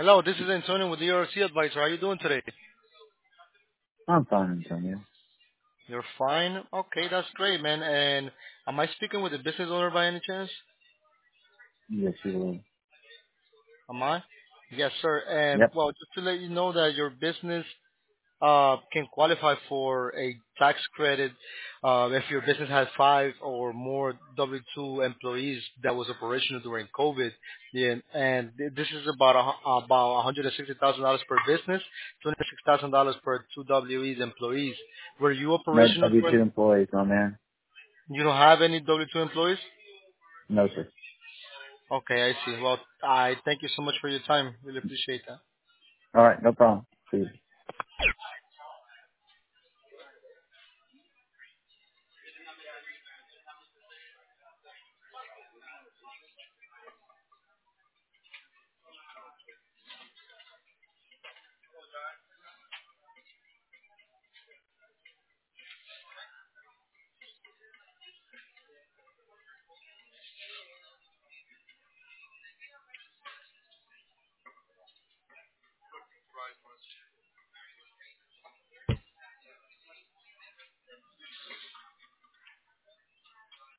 Hello, this is Antonio with the ERC Advisor. How are you doing today? I'm fine, Antonio. You're fine? Okay, that's great, man. And am I speaking with the business owner by any chance? Yes, you will. Am I? Yes, sir. And Yep. well, just to let you know that your business can qualify for a tax credit if your business has five or more W-2 employees that was operational during COVID. Yeah, and this is about $160,000 per business, $26,000 per two WEs employees. Were you No operational W-2 during? employees, my man. You don't have any W-2 employees? No, sir. Okay, I see. Well, I thank you so much for your time. Really appreciate that. All right, no problem. See you.